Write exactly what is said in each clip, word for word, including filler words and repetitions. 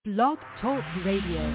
Blog Talk Radio.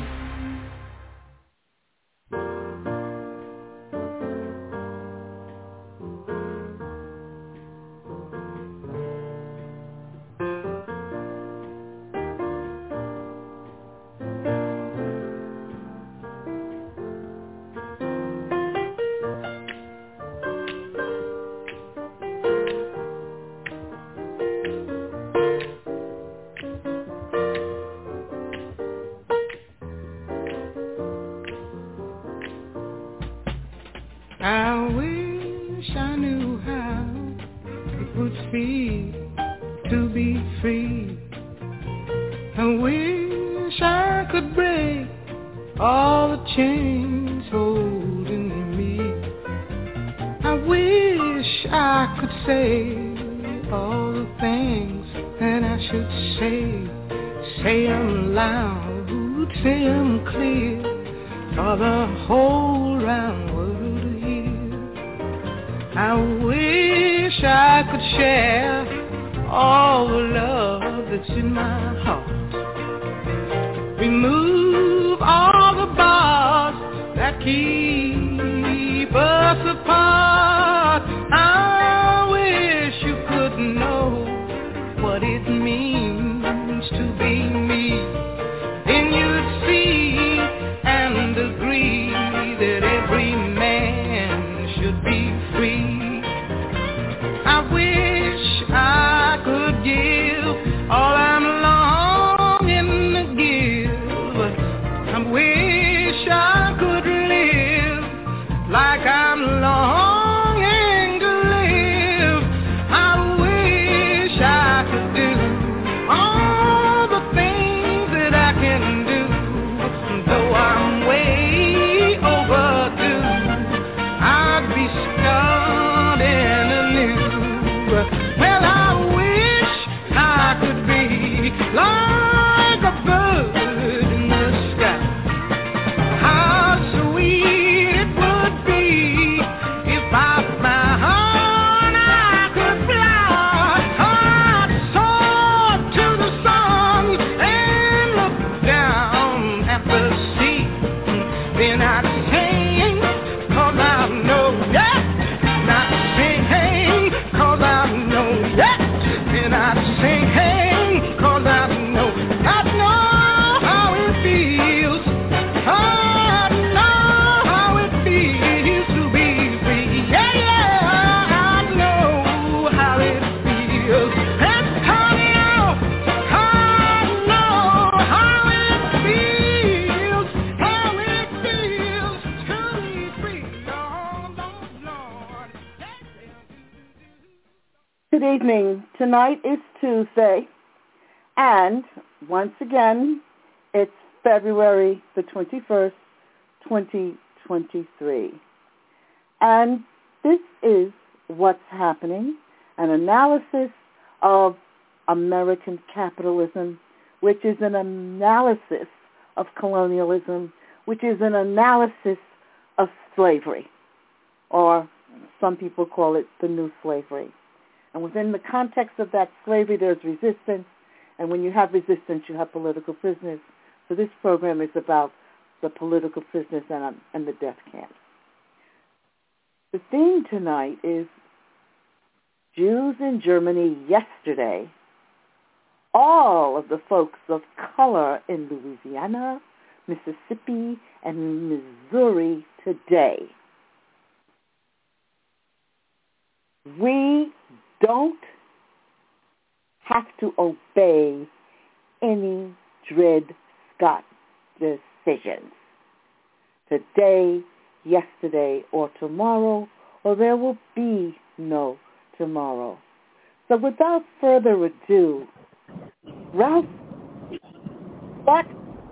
Tonight is Tuesday, and once again, it's February the twenty-first, twenty twenty-three. And this is What's Happening, an analysis of American capitalism, which is an analysis of colonialism, which is an analysis of slavery, or some people call it the new slavery. And within the context of that slavery, there's resistance. And when you have resistance, you have political prisoners. So this program is about the political prisoners and, and the death camps. The theme tonight is Jews in Germany yesterday, all of the folks of color in Louisiana, Mississippi, and Missouri today. We don't have to obey any Dred Scott decisions today, yesterday, or tomorrow, or there will be no tomorrow. So without further ado, Ralph, what?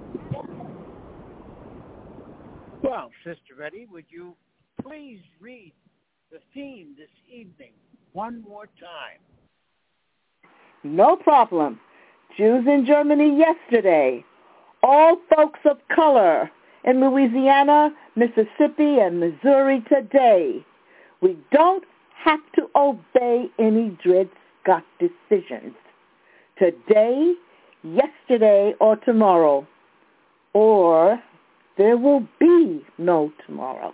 Well, Sister Betty, would you please read the theme this evening one more time? No problem. Jews in Germany yesterday. All folks of color in Louisiana, Mississippi, and Missouri today. We don't have to obey any Dred Scott decisions. Today, yesterday or tomorrow, or there will be no tomorrow.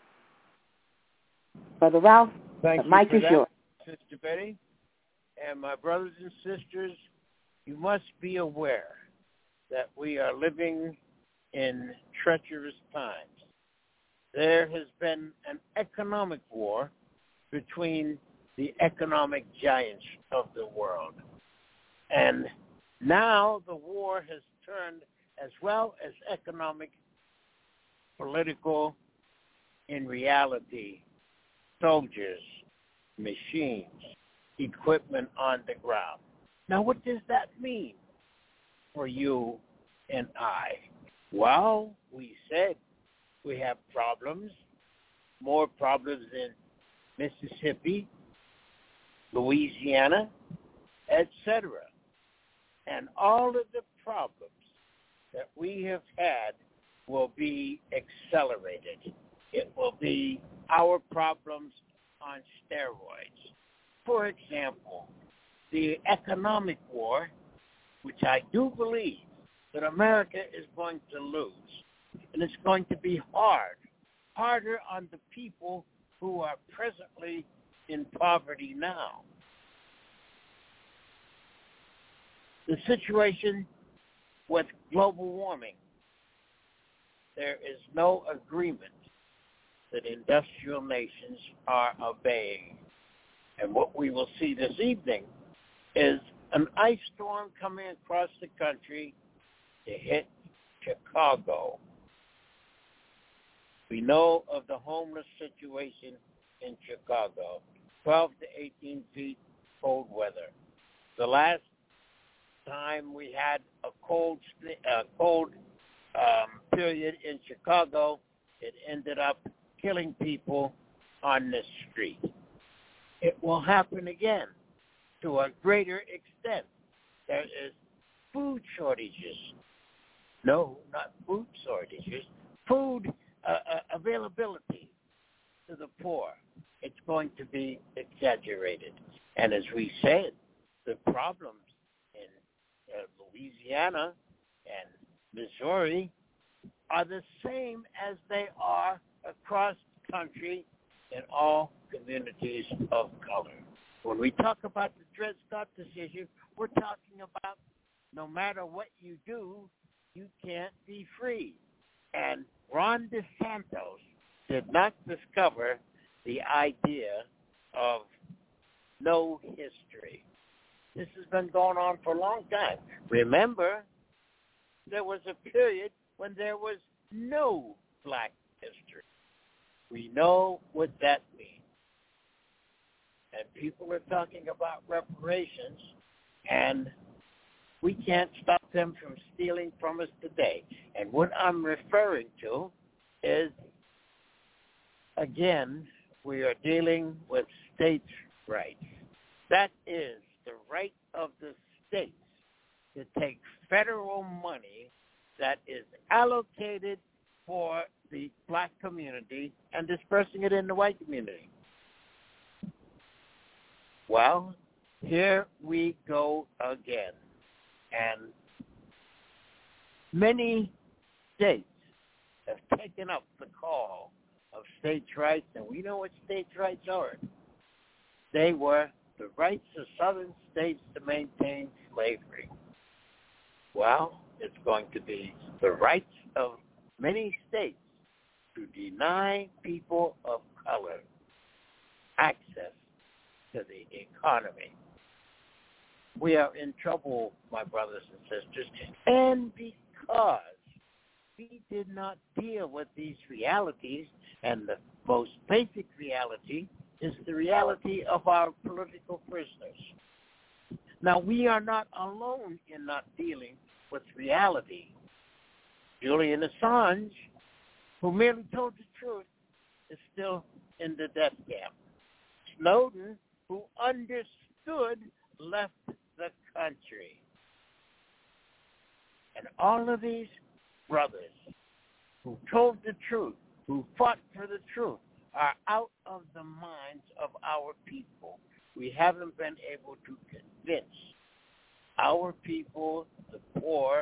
Brother Ralph, Thank the you mic for is that, yours. Sister Betty. And my brothers and sisters, you must be aware that we are living in treacherous times. There has been an economic war between the economic giants of the world. And now the war has turned as well as economic, political, in reality, soldiers, machines, equipment on the ground. Now, what does that mean for you and I? Well, we said we have problems, more problems in Mississippi, Louisiana, et cetera. And all of the problems that we have had will be accelerated. It will be our problems on steroids. For example, the economic war, which I do believe that America is going to lose, and it's going to be hard, harder on the people who are presently in poverty now. The situation with global warming, there is no agreement that industrial nations are obeying. And what we will see this evening is an ice storm coming across the country to hit Chicago. We know of the homeless situation in Chicago, twelve to eighteen feet cold weather. The last time we had a cold, uh, cold um, period in Chicago, it ended up killing people on the street. It will happen again to a greater extent. There is food shortages. No, not food shortages. Food uh, uh, availability to the poor. It's going to be exaggerated. And as we said, the problems in uh, Louisiana and Missouri are the same as they are across the country in all communities of color. When we talk about the Dred Scott decision, we're talking about no matter what you do, you can't be free. And Ron DeSantis did not discover the idea of no history. This has been going on for a long time. Remember, there was a period when there was no black history. We know what that means. And people are talking about reparations, and we can't stop them from stealing from us today. And what I'm referring to is, again, we are dealing with states' rights. That is the right of the states to take federal money that is allocated for the black community and dispersing it in the white community. Well, here we go again. And many states have taken up the call of states' rights, and we know what states' rights are. They were the rights of southern states to maintain slavery. Well, it's going to be the rights of many states to deny people of color access to the economy. We are in trouble, my brothers and sisters, and because we did not deal with these realities, and the most basic reality is the reality of our political prisoners. Now, we are not alone in not dealing with reality. Julian Assange, who merely told the truth, is still in the death camp. Snowden, who understood, left the country. And all of these brothers who told the truth, who fought for the truth, are out of the minds of our people. We haven't been able to convince our people, the poor,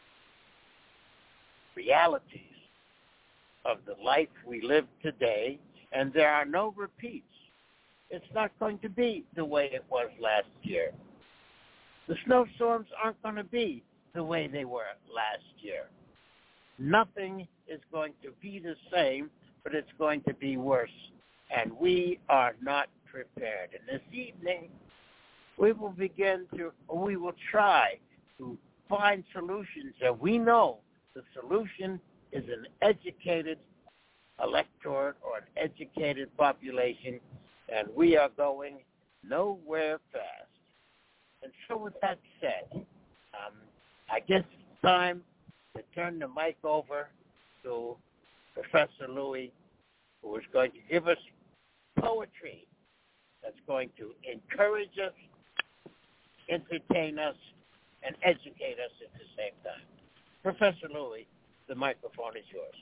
realities of the life we live today, and there are no repeats. It's not going to be the way it was last year. The snowstorms aren't going to be the way they were last year. Nothing is going to be the same, but it's going to be worse. And we are not prepared. And this evening, we will begin to, or we will try to find solutions. And we know the solution is an educated electorate or an educated population, and we are going nowhere fast. And so with that said, um, I guess it's time to turn the mic over to Professor Louis, who is going to give us poetry that's going to encourage us, entertain us, and educate us at the same time. Professor Louis, the microphone is yours.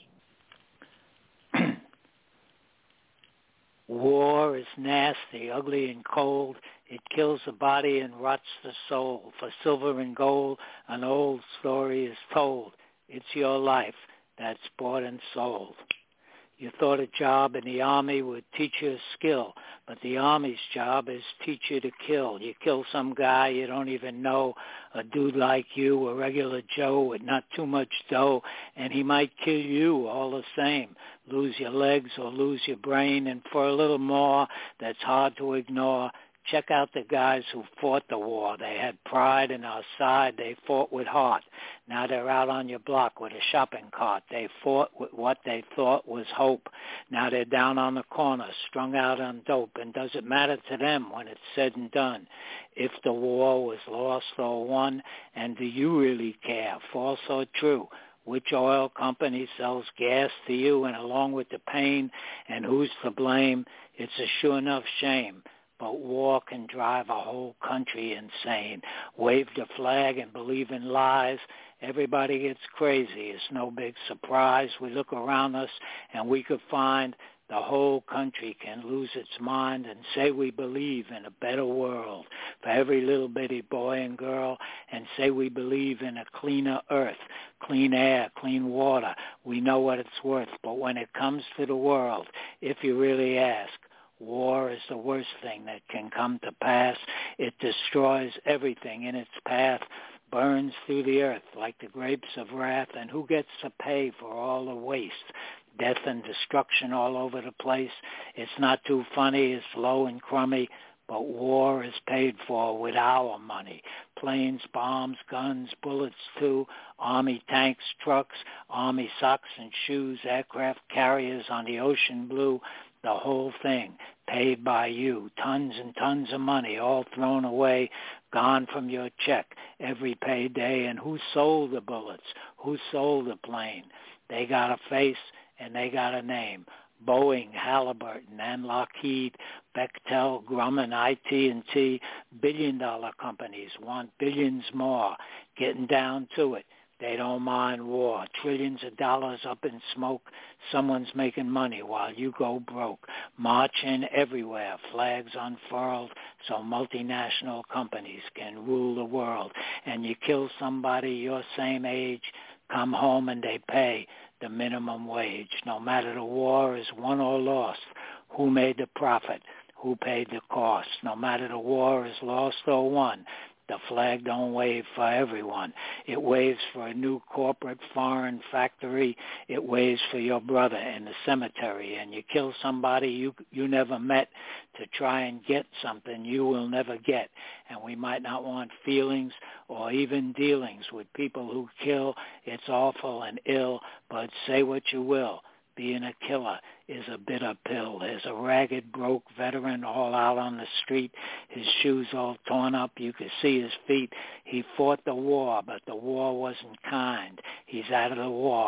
War is nasty, ugly, and cold. It kills the body and rots the soul. For silver and gold, an old story is told. It's your life that's bought and sold. You thought a job in the Army would teach you a skill, but the Army's job is teach you to kill. You kill some guy you don't even know, a dude like you, a regular Joe with not too much dough, and he might kill you all the same. Lose your legs or lose your brain, and for a little more that's hard to ignore, check out the guys who fought the war. They had pride in our side. They fought with heart. Now they're out on your block with a shopping cart. They fought with what they thought was hope. Now they're down on the corner, strung out on dope. And does it matter to them when it's said and done if the war was lost or won? And do you really care, false or true? Which oil company sells gas to you, and along with the pain, and who's to blame? It's a sure enough shame. But war can drive a whole country insane. Wave the flag and believe in lies. Everybody gets crazy. It's no big surprise. We look around us and we could find the whole country can lose its mind and say we believe in a better world for every little bitty boy and girl, and say we believe in a cleaner earth, clean air, clean water. We know what it's worth. But when it comes to the world, if you really ask, war is the worst thing that can come to pass. It destroys everything in its path, burns through the earth like the grapes of wrath, and who gets to pay for all the waste? Death and destruction all over the place. It's not too funny, it's low and crummy, but war is paid for with our money. Planes, bombs, guns, bullets too, Army tanks, trucks, Army socks and shoes, aircraft carriers on the ocean blue. The whole thing paid by you, tons and tons of money all thrown away, gone from your check every payday. And who sold the bullets? Who sold the plane? They got a face and they got a name. Boeing, Halliburton, and Lockheed, Bechtel, Grumman, I T and T, billion-dollar companies want billions more. Getting down to it, they don't mind war. Trillions of dollars up in smoke. Someone's making money while you go broke. Marching everywhere, flags unfurled, so multinational companies can rule the world. And you kill somebody your same age, come home and they pay the minimum wage. No matter the war is won or lost, who made the profit? Who paid the cost? No matter the war is lost or won, the flag don't wave for everyone. It waves for a new corporate foreign factory. It waves for your brother in the cemetery. And you kill somebody you you never met to try and get something you will never get. And we might not want feelings or even dealings with people who kill. It's awful and ill, but say what you will. Being a killer is a bitter pill. There's a ragged, broke veteran all out on the street, his shoes all torn up. You can see his feet. He fought the war, but the war wasn't kind. He's out of the war,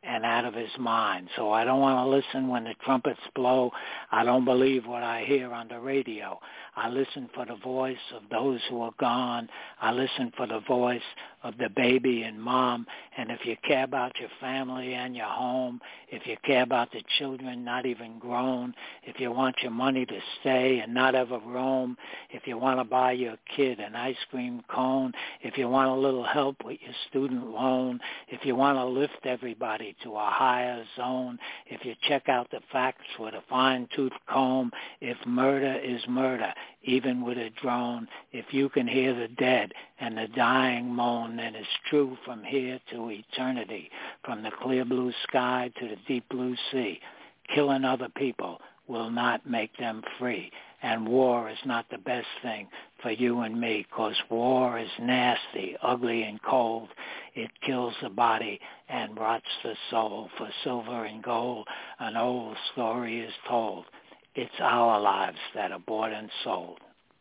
and out of his mind. So I don't want to listen when the trumpets blow. I don't believe what I hear on the radio. I listen for the voice of those who are gone. I listen for the voice of the baby and mom. And if you care about your family and your home, if you care about the children not even grown, if you want your money to stay and not ever roam, if you want to buy your kid an ice cream cone, if you want a little help with your student loan, if you want to lift everybody to a higher zone, if you check out the facts with a fine-tooth comb, if murder is murder, even with a drone, if you can hear the dead and the dying moan, then it's true from here to eternity, from the clear blue sky to the deep blue sea. Killing other people will not make them free. And war is not the best thing for you and me, because war is nasty, ugly, and cold. It kills the body and rots the soul. For silver and gold, an old story is told. It's our lives that are bought and sold.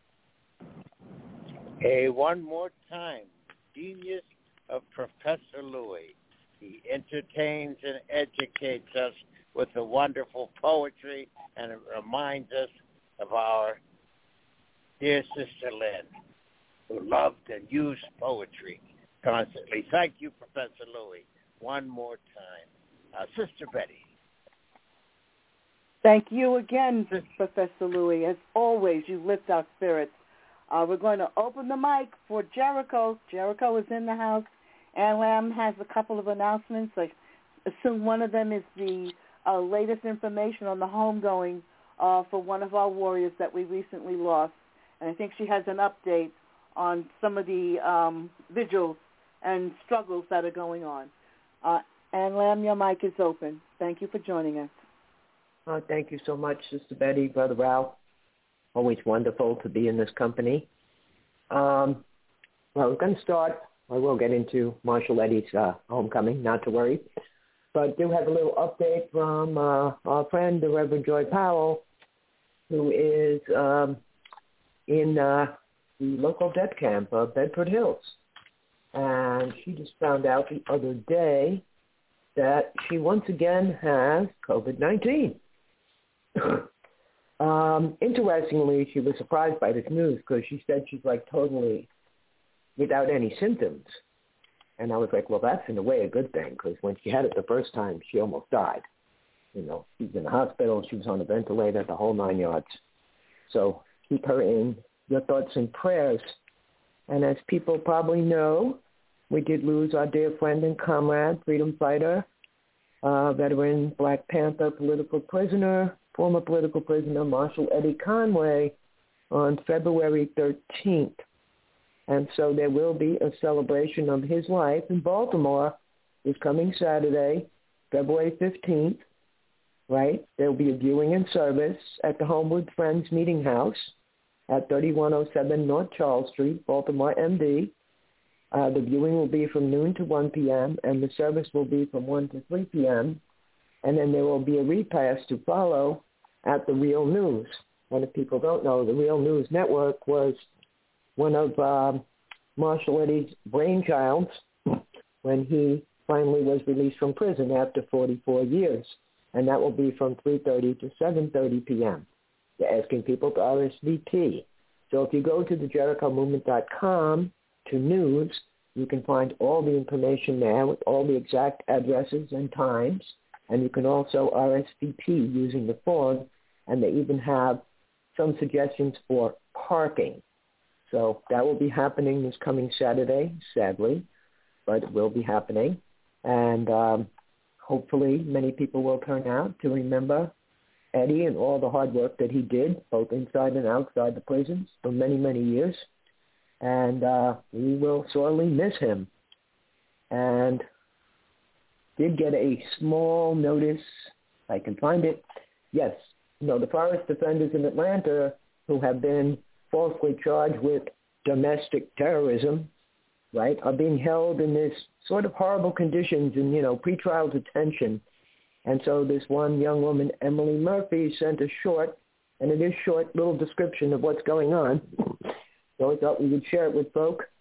Hey, one more time. Genius of Professor Louis. He entertains and educates us with the wonderful poetry, and it reminds us of our dear sister Lynn, who loved and used poetry constantly. Thank you, Professor Louis, one more time. Uh, Sister Betty. Thank you again, Professor Louis. As always, you lift our spirits. Uh, we're going to open the mic for Jericho. Jericho is in the house. Ann Lamb has a couple of announcements. I assume one of them is the uh, latest information on the homegoing uh, for one of our warriors that we recently lost. And I think she has an update on some of the um, vigils and struggles that are going on. Uh, Ann Lamb, your mic is open. Thank you for joining us. Uh, thank you so much, Sister Betty, Brother Ralph. Always wonderful to be in this company. Um, well, we're going to start. I will get into Marshall Eddie's uh, homecoming, not to worry. But do have a little update from uh, our friend, the Reverend Joy Powell, who is um, in uh, the local death camp of Bedford Hills. And she just found out the other day that she once again has covid nineteen. um, interestingly, she was surprised by this news because she said she's like totally without any symptoms. And I was like, well, that's in a way a good thing, because when she had it the first time, she almost died. You know, she was in the hospital, she was on a ventilator, the whole nine yards. So keep her in your thoughts and prayers. And as people probably know, we did lose our dear friend and comrade, freedom fighter, uh, veteran Black Panther political prisoner, former political prisoner Marshall Eddie Conway on February thirteenth. And so there will be a celebration of his life in Baltimore this coming Saturday, February fifteenth, right? There will be a viewing and service at the Homewood Friends Meeting House at thirty-one oh seven North Charles Street, Baltimore, M D. Uh, the viewing will be from noon to one p.m., and the service will be from one to three p.m., and then there will be a repast to follow at the Real News. And if people don't know, the Real News Network was one of um, Marshall Eddie's brainchilds when he finally was released from prison after forty-four years. And that will be from three thirty to seven thirty p.m. They're asking people to R S V P. So if you go to the Jericho Movement dot com to news, you can find all the information there with all the exact addresses and times. And you can also R S V P using the form. And they even have some suggestions for parking. So that will be happening this coming Saturday, sadly, but it will be happening. And um, hopefully many people will turn out to remember Eddie and all the hard work that he did, both inside and outside the prisons for many, many years. And uh, we will sorely miss him. And did get a small notice, I can find it. Yes, you know, the forest defenders in Atlanta who have been falsely charged with domestic terrorism, right, are being held in this sort of horrible conditions in, you know, pretrial detention. And so this one young woman, Emily Murphy, sent a short, and it is short, little description of what's going on. So I thought we would share it with folk.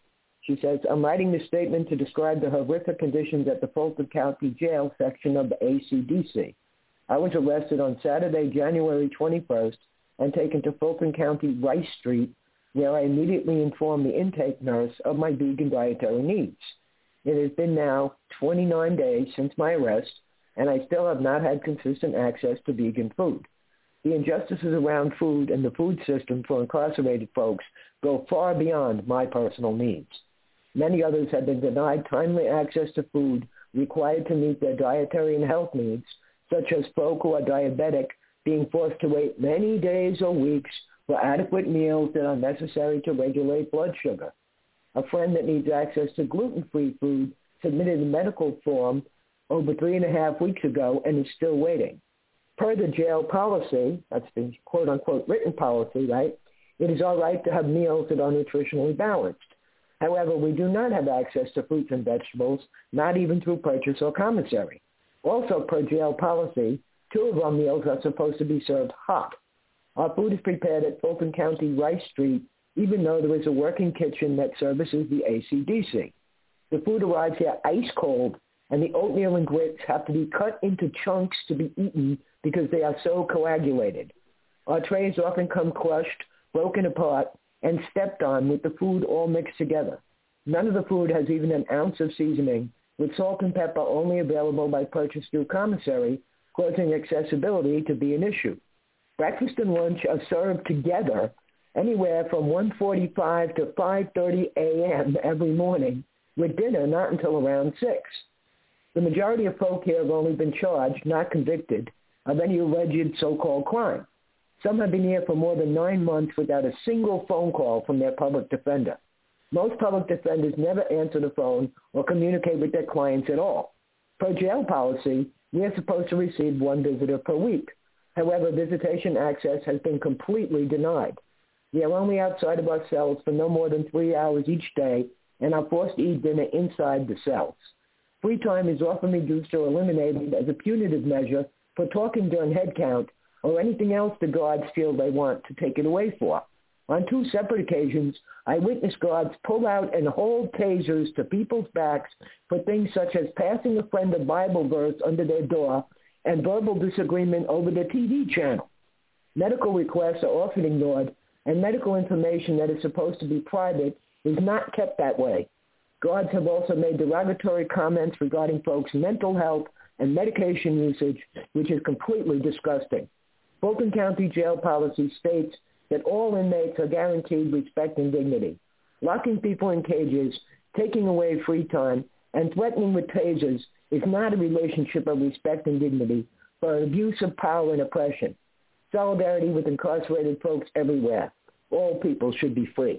She says, I'm writing this statement to describe the horrific conditions at the Fulton County Jail section of the A C D C. I was arrested on Saturday, January twenty-first, and taken to Fulton County Rice Street, where I immediately informed the intake nurse of my vegan dietary needs. It has been now twenty-nine days since my arrest, and I still have not had consistent access to vegan food. The injustices around food and the food system for incarcerated folks go far beyond my personal needs. Many others have been denied timely access to food required to meet their dietary and health needs, such as folk who are diabetic being forced to wait many days or weeks for adequate meals that are necessary to regulate blood sugar. A friend that needs access to gluten-free food submitted a medical form over three and a half weeks ago and is still waiting. Per the jail policy, that's the quote-unquote written policy, right, it is all right to have meals that are nutritionally balanced. However, we do not have access to fruits and vegetables, not even through purchase or commissary. Also, per jail policy, two of our meals are supposed to be served hot. Our food is prepared at Fulton County Rice Street, even though there is a working kitchen that services the A C D C. The food arrives here ice cold, and the oatmeal and grits have to be cut into chunks to be eaten because they are so coagulated. Our trays often come crushed, broken apart, and stepped on with the food all mixed together. None of the food has even an ounce of seasoning, with salt and pepper only available by purchase through commissary, causing accessibility to be an issue. Breakfast and lunch are served together anywhere from one forty-five to five thirty a.m. every morning, with dinner not until around six. The majority of folk here have only been charged, not convicted, of any alleged so-called crime. Some have been here for more than nine months without a single phone call from their public defender. Most public defenders never answer the phone or communicate with their clients at all. Per jail policy, we are supposed to receive one visitor per week. However, visitation access has been completely denied. We are only outside of our cells for no more than three hours each day and are forced to eat dinner inside the cells. Free time is often reduced or eliminated as a punitive measure for talking during head count or anything else the guards feel they want to take it away for. On two separate occasions, I witnessed guards pull out and hold tasers to people's backs for things such as passing a friend a Bible verse under their door and verbal disagreement over the T V channel. Medical requests are often ignored, and medical information that is supposed to be private is not kept that way. Guards have also made derogatory comments regarding folks' mental health and medication usage, which is completely disgusting. Fulton County Jail policy states that all inmates are guaranteed respect and dignity. Locking people in cages, taking away free time, and threatening with tasers is not a relationship of respect and dignity, but an abuse of power and oppression. Solidarity with incarcerated folks everywhere. All people should be free.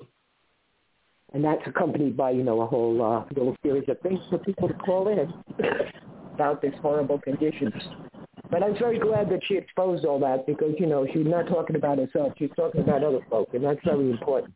And that's accompanied by, you know, a whole uh, little series of things for people to call in about this horrible conditions. But I was very glad that she exposed all that because, you know, she's not talking about herself. She's talking about other folk, and that's very important.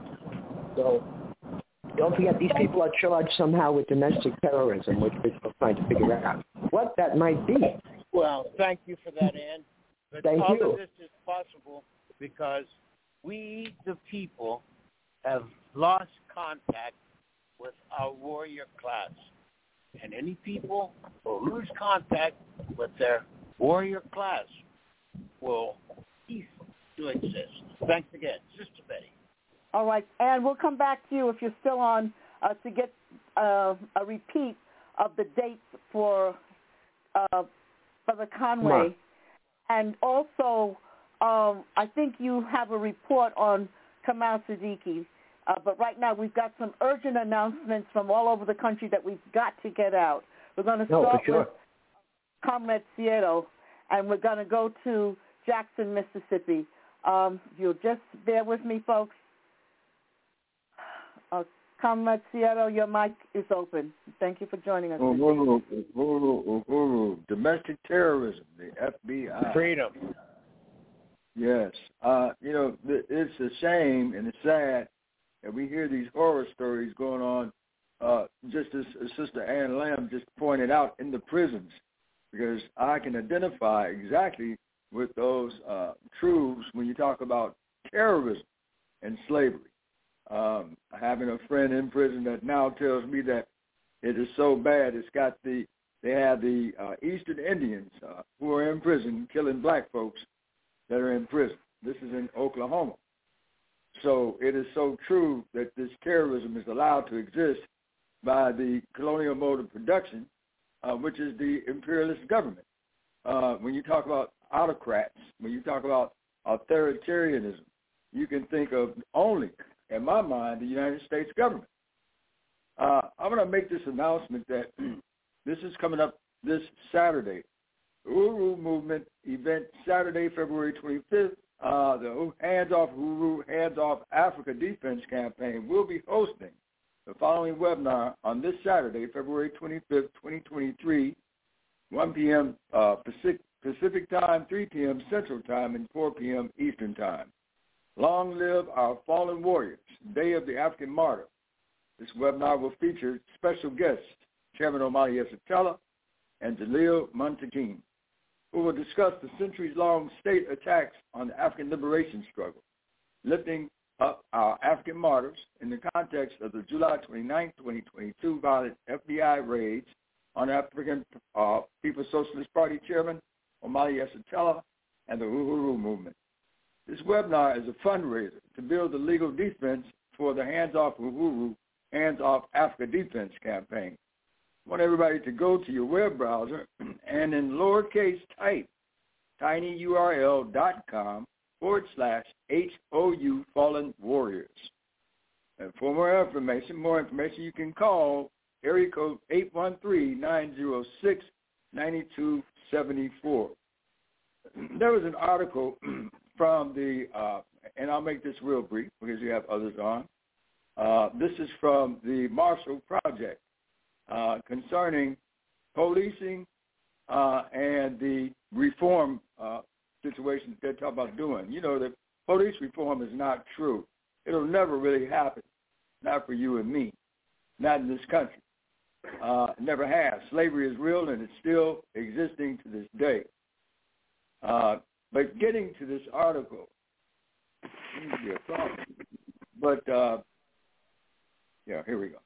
So don't forget, these people are charged somehow with domestic terrorism, which we're still trying to figure out what that might be. Well, thank you for that, Ann. But Thank all you. of this is possible because we, the people, have lost contact with our warrior class. And any people who lose contact with their warrior class will cease to exist. Thanks again. Sister Betty. All right, and we'll come back to you if you're still on uh, to get uh, a repeat of the dates for uh, Brother Conway. And also, um, I think you have a report on Kamal Siddiqui. Uh, but right now, we've got some urgent announcements from all over the country that we've got to get out. We're going to start no, for sure. with Comrade Cieto, and we're going to go to Jackson, Mississippi. Um, you'll just bear with me, folks. Uh, Comrade Cieto, your mic is open. Thank you for joining us. Uhuru, Uhuru, Uhuru. Domestic terrorism, the F B I. Freedom. Yes. Uh, you know, it's a shame and it's sad that we hear these horror stories going on, uh, just as, as Sister Ann Lamb just pointed out, in the prisons, because I can identify exactly with those uh, truths when you talk about terrorism and slavery. Um, having a friend in prison that now tells me that it is so bad. It's got the they have the uh, Eastern Indians uh, who are in prison killing black folks that are in prison. This is in Oklahoma. So it is so true that this terrorism is allowed to exist by the colonial mode of production, uh, which is the imperialist government. Uh, when you talk about autocrats, when you talk about authoritarianism, you can think of only, in my mind, the United States government. Uh, I'm going to make this announcement that this is coming up this Saturday. The Uhuru Movement event, Saturday, February twenty-fifth. Uh, the Hands Off Uhuru, Hands Off Africa Defense Campaign will be hosting the following webinar on this Saturday, February twenty-fifth, twenty twenty-three, one p.m. Uh, Pacific, Pacific Time, three p.m. Central Time, and four p.m. Eastern Time. Long live our fallen warriors, Day of the African Martyr. This webinar will feature special guests, Chairman Omali Yeshitela and Jalil Muntaqim, who will discuss the centuries-long state attacks on the African liberation struggle, lifting up our African martyrs in the context of the July twenty-ninth, twenty twenty-two violent F B I raids on African uh, People's Socialist Party Chairman Omali Yeshitela and the Uhuru Movement. This webinar is a fundraiser to build the legal defense for the Hands Off Uhuru, Hands Off Africa Defense Campaign. I want everybody to go to your web browser and in lowercase type tinyurl.com forward slash HOU Fallen Warriors. And for more information, more information, you can call area code eight one three, nine zero six, nine two seven four. There was an article from the, uh, and I'll make this real brief because you have others on. Uh, this is from the Marshall Project uh, concerning policing uh, and the reform uh, situation they're talking about doing. You know, that police reform is not true. It'll never really happen, not for you and me, not in this country. Uh, it never has. Slavery is real and it's still existing to this day. Uh, but getting to this article, but uh, yeah, here we go.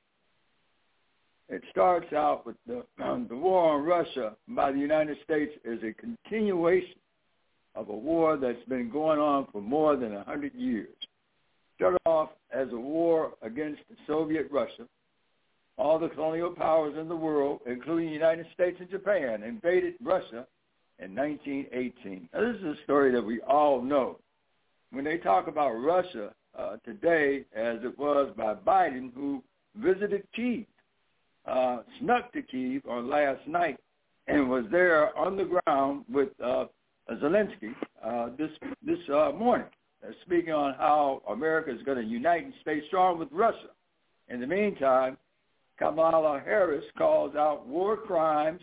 It starts out with the, um, the war on Russia by the United States is a continuation of a war that's been going on for more than one hundred years. Started off as a war against Soviet Russia. All the colonial powers in the world, including the United States and Japan, invaded Russia in nineteen eighteen. Now, this is a story that we all know. When they talk about Russia uh, today, as it was by Biden, who visited Kyiv, uh, snuck to Kyiv on last night, and was there on the ground with uh, Zelensky uh, this this uh, morning, uh, speaking on how America is going to unite and stay strong with Russia. In the meantime, Kamala Harris calls out war crimes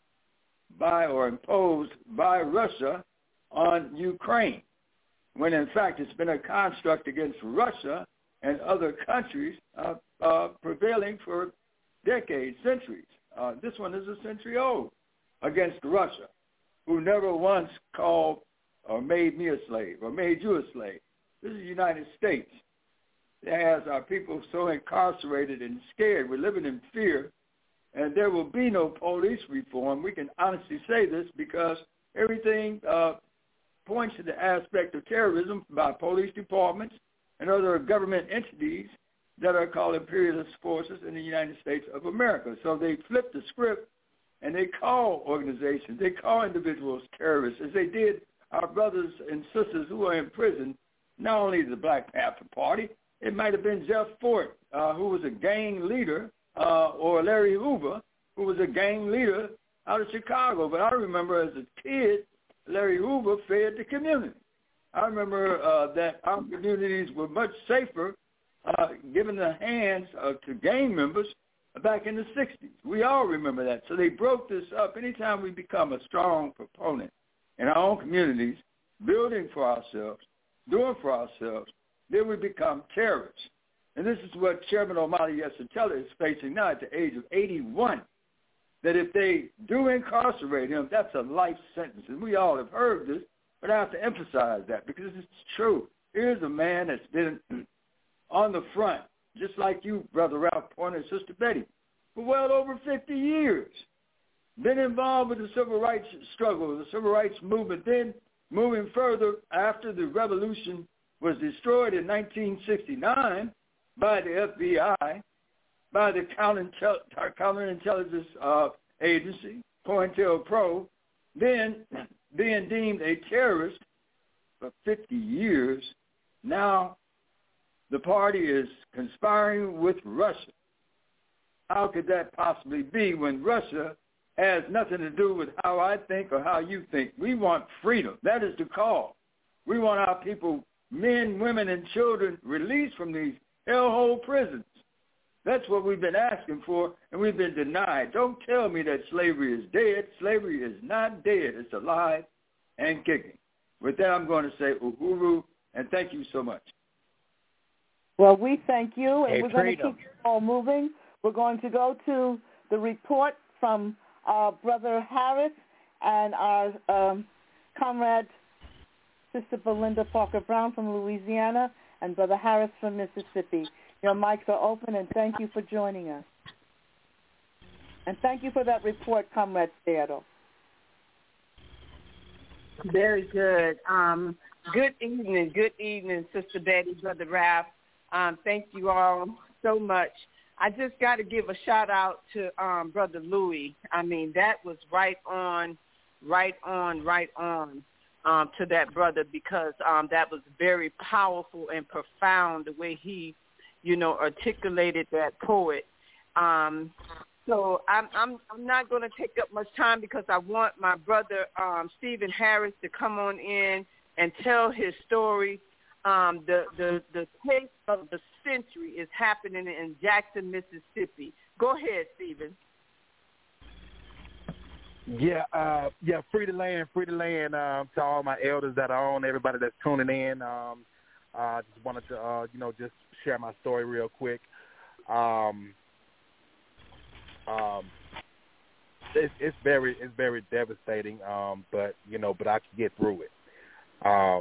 by or imposed by Russia on Ukraine, when in fact it's been a construct against Russia and other countries uh, uh, prevailing for decades, centuries. Uh, this one is a century old against Russia, who never once called or made me a slave or made you a slave. This is the United States. It has our people so incarcerated and scared. We're living in fear, and there will be no police reform. We can honestly say this because everything uh, points to the aspect of terrorism by police departments and other government entities that are called imperialist forces in the United States of America. So they flip the script, and they call organizations, they call individuals terrorists, as they did our brothers and sisters who are in prison, not only the Black Panther Party. It might have been Jeff Fort, uh, who was a gang leader, uh, or Larry Hoover, who was a gang leader out of Chicago. But I remember as a kid, Larry Hoover fed the community. I remember uh, that our communities were much safer uh, given the hands uh, to gang members back in the sixties. We all remember that. So they broke this up. Anytime we become a strong proponent in our own communities, building for ourselves, doing for ourselves, then we become terrorists. And this is what Chairman Omali Yeshitela is facing now at the age of eighty-one, that if they do incarcerate him, that's a life sentence. And we all have heard this, but I have to emphasize that because it's true. Here's a man that's been on the front, just like you, Brother Ralph Pointer and Sister Betty, for well over fifty years. Been involved with the civil rights struggle, the civil rights movement. Then moving further, after the revolution was destroyed in nineteen sixty-nine by the F B I, by the counterintel- counterintelligence uh, agency, COINTELPRO, then being deemed a terrorist for fifty years, now the party is conspiring with Russia. How could that possibly be when Russia has nothing to do with how I think or how you think? We want freedom. That is the call. We want our people, men, women, and children, released from these hellhole prisons. That's what we've been asking for, and we've been denied. Don't tell me that slavery is dead. Slavery is not dead. It's alive and kicking. With that, I'm going to say uhuru, and thank you so much. Well, we thank you, and hey, we're going to keep it all moving. We're going to go to the report from our Brother Harris and our um, comrade, Sister Belinda Parker Brown from Louisiana, and Brother Harris from Mississippi. Your mics are open, and thank you for joining us. And thank you for that report, Comrade Seattle. Very good. Um, good evening. Good evening, Sister Betty, Brother Ralph. Um, thank you all so much. I just got to give a shout-out to um, Brother Louis. I mean, that was right on, right on, right on um, to that brother, because um, that was very powerful and profound, the way he, you know, articulated that poet. Um, so I'm, I'm, I'm not going to take up much time, because I want my brother um, Stephen Harris to come on in and tell his story. Um, the, the, the case of the century is happening in Jackson, Mississippi. Go ahead, Stephen. Yeah, uh, yeah, free the land, free the land um, to all my elders that are on, everybody that's tuning in. Um, I uh, just wanted to, uh, you know, just share my story real quick. Um, um, it's, it's very, it's very devastating, um, but you know, but I can get through it. Um,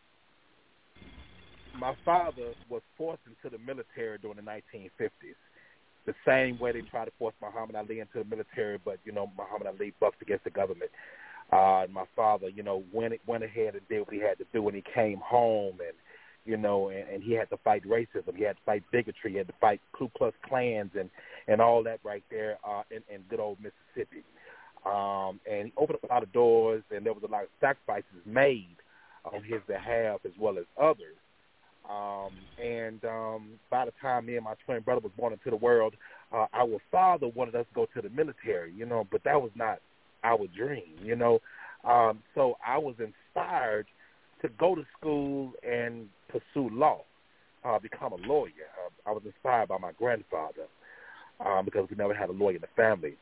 my father was forced into the military during the nineteen fifties. The same way they tried to force Muhammad Ali into the military, but you know, Muhammad Ali bucked against the government. Uh, and my father, you know, went went ahead and did what he had to do, and he came home and. You know, and, and he had to fight racism. He had to fight bigotry. He had to fight Ku Klux Klans and, and all that right there uh, in, in good old Mississippi. Um, and he opened up a lot of doors, and there was a lot of sacrifices made on his behalf as well as others. Um, and um, by the time me and my twin brother was born into the world, uh, our father wanted us to go to the military, you know, but that was not our dream, you know. Um, so I was inspired to go to school and pursue law, uh, become a lawyer. Uh, I was inspired by my grandfather um, because we never had a lawyer in the family.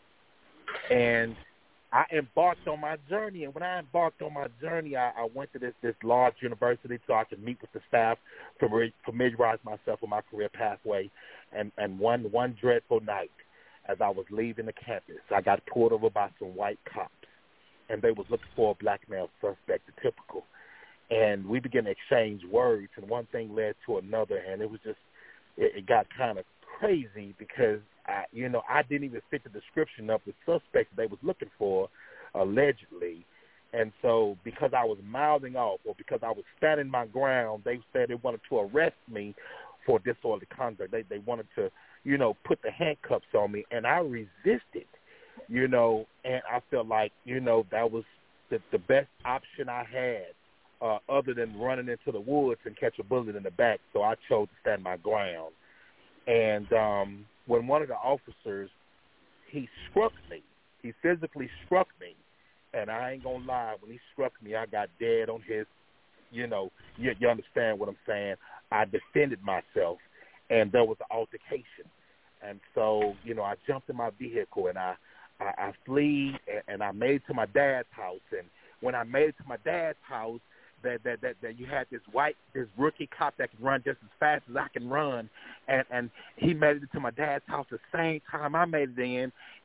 And I embarked on my journey, and when I embarked on my journey, I, I went to this, this large university so I could meet with the staff, familiarize myself with my career pathway. And, and one, one dreadful night, as I was leaving the campus, I got pulled over by some white cops, and they was looking for a black male suspect, the typical. And we began to exchange words, and one thing led to another, and it was just, it, it got kind of crazy because, I, you know, I didn't even fit the description of the suspect they was looking for, allegedly. And so because I was mouthing off or because I was standing my ground, they said they wanted to arrest me for disorderly conduct. They, they wanted to, you know, put the handcuffs on me, and I resisted, you know, and I felt like, you know, that was the, the best option I had. Uh, other than running into the woods and catch a bullet in the back, so I chose to stand my ground. And um, when one of the officers, he struck me, he physically struck me, and I ain't gonna lie, when he struck me, I got dead on his, you know, you, you understand what I'm saying. I defended myself, and there was an altercation. And so, you know, I jumped in my vehicle, and I, I, I fled, and, and I made it to my dad's house. And when I made it to my dad's house, That, that that that you had this white, this rookie cop that could run just as fast as I can run, and and he made it to my dad's house the same time I made it in,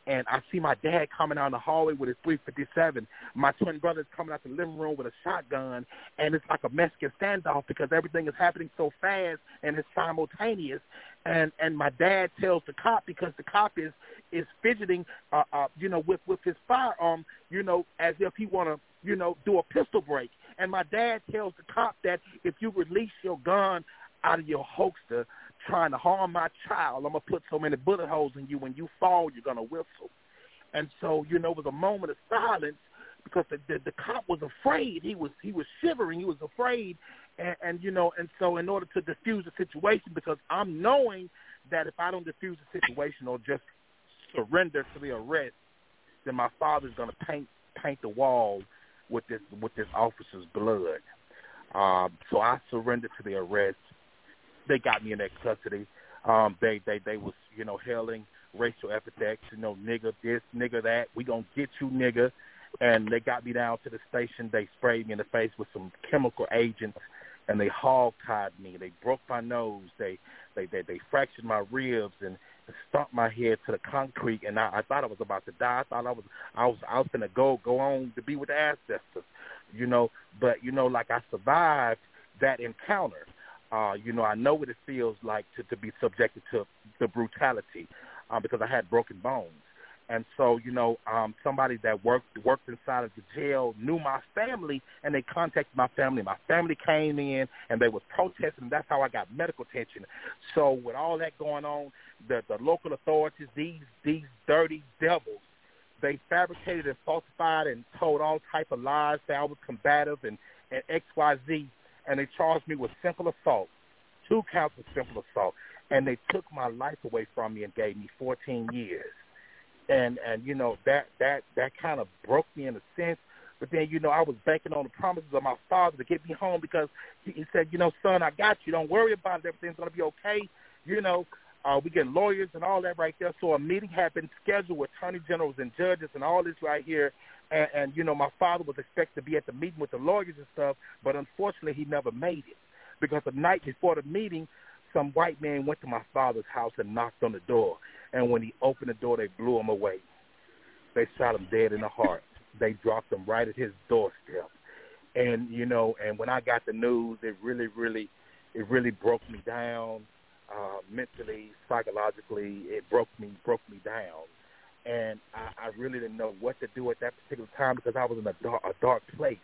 and I see my dad coming down the hallway with his three fifty-seven. My twin brother's coming out the living room with a shotgun, and it's like a Mexican standoff because everything is happening so fast and it's simultaneous. And and my dad tells the cop, because the cop is is fidgeting, uh, uh, you know, with with his firearm, you know, as if he want to, you know, do a pistol break. And my dad tells the cop that if you release your gun out of your holster trying to harm my child, I'm going to put so many bullet holes in you, when you fall, you're going to whistle. And so, you know, it was a moment of silence because the, the, the cop was afraid. He was he was shivering. He was afraid. And, and, you know, and so in order to defuse the situation, because I'm knowing that if I don't defuse the situation or just surrender to the arrest, then my father's going to paint paint the wall with this with this officer's blood. Um, so I surrendered to the arrest. They got me in their custody. Um, they, they, they was, you know, hailing racial epithets, you know, nigga this, nigga that. We gonna get you, nigga. And they got me down to the station. They sprayed me in the face with some chemical agents, and they hog-tied me. They broke my nose. They, they, they, they fractured my ribs and stomped my head to the concrete. And I, I thought I was about to die. I thought I was, I was, I was gonna go, go on to be with the ancestors, you know. But you know, like I survived that encounter. Uh, you know, I know what it feels like to, to be subjected to the brutality uh, because I had broken bones. And so, you know, um, somebody that worked worked inside of the jail knew my family, and they contacted my family. My family came in, and they was protesting. That's how I got medical attention. So with all that going on, the, the local authorities, these these dirty devils, they fabricated and falsified and told all type of lies that I was combative and, and X, Y, Z. And they charged me with simple assault, two counts of simple assault, and they took my life away from me and gave me fourteen years. And, and you know, that, that, that kind of broke me in a sense. But then, you know, I was banking on the promises of my father to get me home, because he, he said, you know, son, I got you. Don't worry about it. Everything's going to be okay. You know, uh, we get lawyers and all that right there. So a meeting had been scheduled with attorney generals and judges and all this right here. And, and, you know, my father was expected to be at the meeting with the lawyers and stuff, but unfortunately he never made it, because the night before the meeting, some white man went to my father's house and knocked on the door. And when he opened the door, they blew him away. They shot him dead in the heart. They dropped him right at his doorstep. And, you know, and when I got the news, it really, really, it really broke me down uh, mentally, psychologically. It broke me, broke me down. And I, I really didn't know what to do at that particular time, because I was in a dark, a dark place.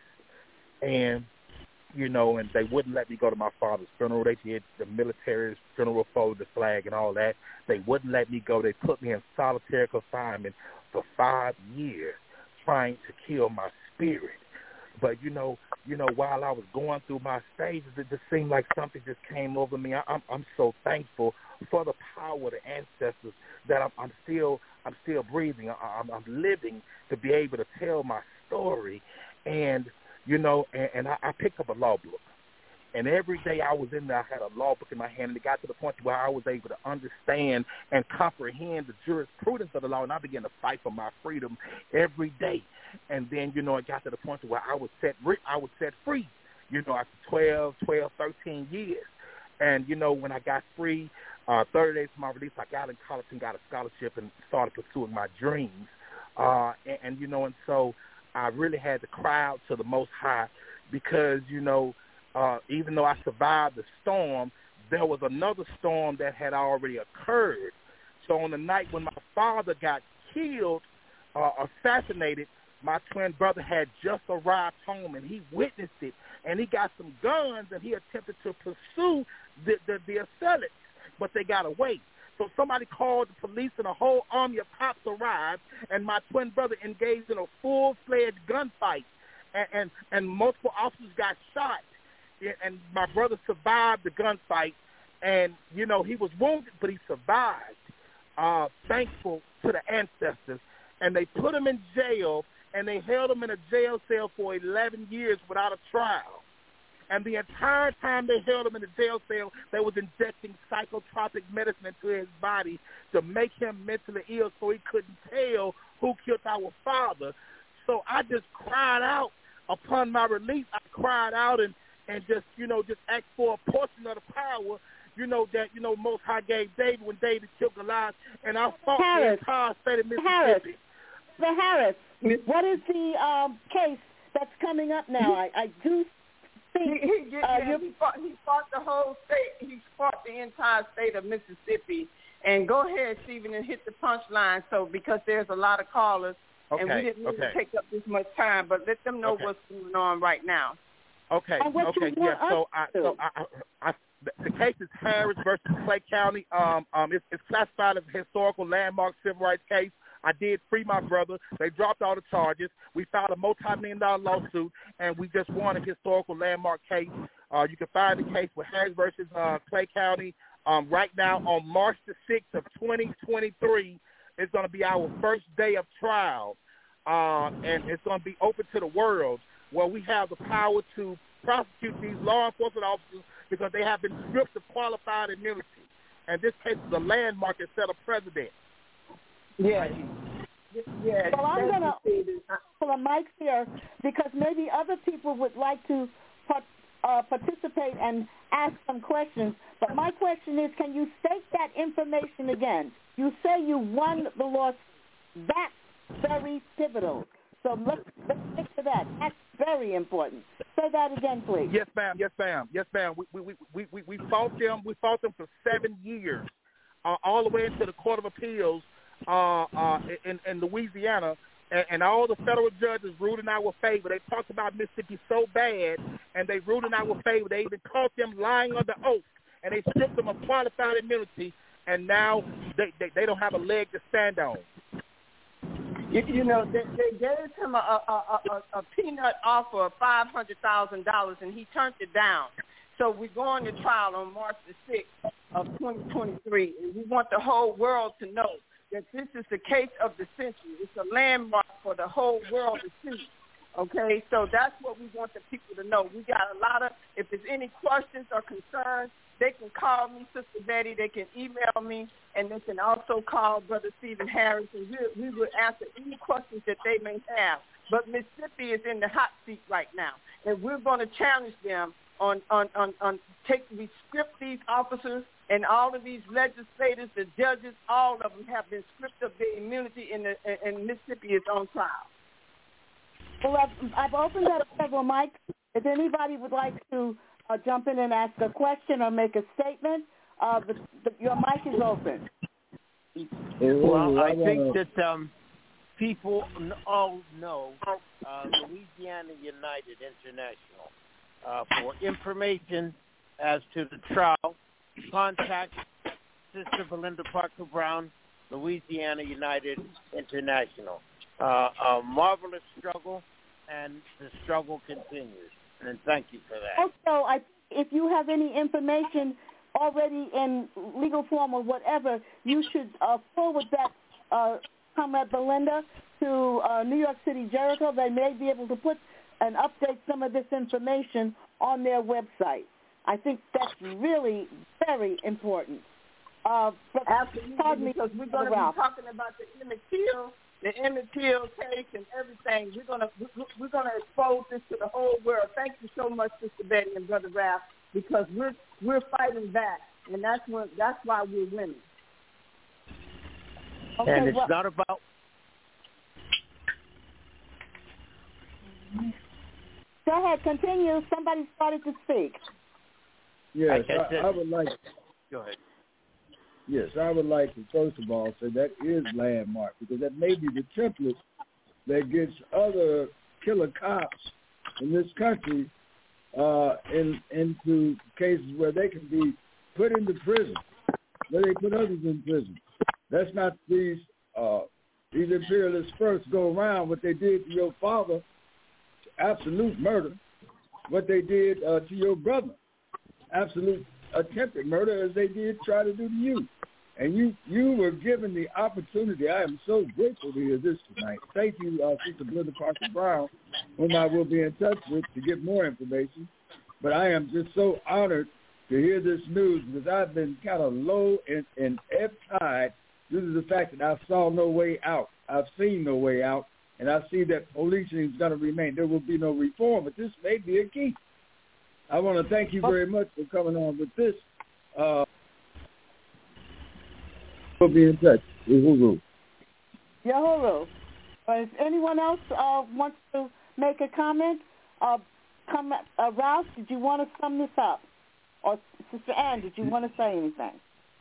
And, you know, and they wouldn't let me go to my father's funeral. They did the military's funeral, folded the flag and all that. They wouldn't let me go. They put me in solitary confinement for five years trying to kill my spirit. But, you know, you know, while I was going through my stages, it just seemed like something just came over me. I, I'm, I'm so thankful for the power of the ancestors that I'm, I'm still I'm still breathing. I, I'm, I'm living to be able to tell my story. And, you know, and, and I, I picked up a law book. And every day I was in there, I had a law book in my hand, and it got to the point where I was able to understand and comprehend the jurisprudence of the law, and I began to fight for my freedom every day. And then, you know, it got to the point where I was set I was set free, you know, after twelve, twelve, thirteen years. And, you know, when I got free, uh, thirty days from my release, I got in college and got a scholarship and started pursuing my dreams. Uh, and, and, you know, and so I really had to cry out to the Most High, because, you know, uh, even though I survived the storm, there was another storm that had already occurred. So on the night when my father got killed, uh, assassinated, my twin brother had just arrived home, and he witnessed it, and he got some guns, and he attempted to pursue the, the, the assailants, but they got away. So somebody called the police, and a whole army of cops arrived, and my twin brother engaged in a full-fledged gunfight, and, and, and multiple officers got shot, and my brother survived the gunfight, and, you know, he was wounded, but he survived, uh, thankful to the ancestors, and they put him in jail, and they held him in a jail cell for eleven years without a trial. And the entire time they held him in the jail cell, they was injecting psychotropic medicine into his body to make him mentally ill so he couldn't tell who killed our father. So I just cried out upon my release. I cried out and, and just, you know, just asked for a portion of the power, you know, that, you know, Most High gave David when David killed Goliath, and I fought Harris, the entire state of Mississippi. Harris, the Harris, what is the um, case that's coming up now? I, I do think he, he, uh, yeah, he, fought, he fought the whole state. He fought the entire state of Mississippi. And go ahead, Stephen, and hit the punchline. So because there's a lot of callers, okay, and we didn't really okay. take up this much time, but let them know okay. what's going on right now. Okay, okay, yeah. So I, so I, I, I, the case is Harris versus Clay County. Um, um, it's, it's classified as a historical landmark civil rights case. I did free my brother. They dropped all the charges. We filed a multi-million dollar lawsuit, and we just won a historical landmark case. Uh, you can find the case with Harris versus uh, Clay County um, right now on March the sixth of twenty twenty-three. It's going to be our first day of trial, uh, and it's going to be open to the world, where we have the power to prosecute these law enforcement officers because they have been stripped of qualified immunity. And this case is a landmark that set a precedent. Yeah. Yeah. Well, I'm going to pull a mic here because maybe other people would like to part, uh, participate and ask some questions. But my question is, can you state that information again? You say you won the lawsuit. That's very pivotal. So let's, let's stick to that. That's very important. Say that again, please. Yes, ma'am. Yes, ma'am. Yes, ma'am. We we we we, we fought them. We fought them for seven years, uh, all the way into the Court of Appeals uh, uh, in in Louisiana, and, and all the federal judges ruled in our favor. They talked about Mississippi so bad, and they ruled in our favor. They even caught them lying under oath, and they stripped them of qualified immunity, and now they they, they don't have a leg to stand on. You, you know, they, they gave him a, a, a, a peanut offer of five hundred thousand dollars, and he turned it down. So we're going to trial on March the sixth of twenty twenty-three, and we want the whole world to know that this is the case of the century. It's a landmark for the whole world to see. Okay, so that's what we want the people to know. We got a lot of, if there's any questions or concerns, they can call me, Sister Betty. They can email me, and they can also call Brother Stephen Harris, and we, we will answer any questions that they may have. But Mississippi is in the hot seat right now, and we're going to challenge them on on on, on take we script these officers and all of these legislators, the judges, all of them have been stripped of their immunity, in the, and Mississippi is on trial. Well, I've, I've opened up several mics. If anybody would like to uh, jump in and ask a question or make a statement, uh, the, the, your mic is open. Well, I think that um, people all know uh, Louisiana United International. Uh, for information as to the trial, contact Sister Belinda Parker Brown, Louisiana United International. Uh, a marvelous struggle, and the struggle continues. And thank you for that. Also, I, if you have any information already in legal form or whatever, you should uh, forward that, uh, Comrade Belinda, to uh, New York City Jericho. They may be able to put and update some of this information on their website. I think that's really very important. Uh, but Absolutely, me, because we're going to be talking about the Emmett Till, the Emmett Till case and everything. We're going to we're going to expose this to the whole world. Thank you so much, Sister Betty and Brother Ralph, because we're we're fighting back, and that's what that's why we're winning. Okay, and it's well, not about. Go ahead, continue. Somebody started to speak. Yes, I, I would like. Go ahead. Yes, I would like to first of all say that is landmark, because that may be the template that gets other killer cops in this country uh, in, into cases where they can be put into prison, where they put others in prison. That's not these uh, these imperialists first go around what they did to your father, absolute murder, what they did uh, to your brother, absolute attempted murder, as they did try to do to you. And you you were given the opportunity. I am so grateful to hear this tonight. Thank you, uh, Sister Belinda Parker Brown, whom I will be in touch with to get more information. But I am just so honored to hear this news, because I've been kind of low in, in ebb tide due to the fact that I saw no way out. I've seen no way out, and I see that policing is going to remain. There will be no reform, but this may be a key. I want to thank you very much for coming on with this, Uh, we'll be in touch. Uhuru. Yahoo. Uh, if anyone else uh, wants to make a comment, uh, come. Uh, Ralph, did you want to sum this up? Or Sister Ann, did you want to say anything?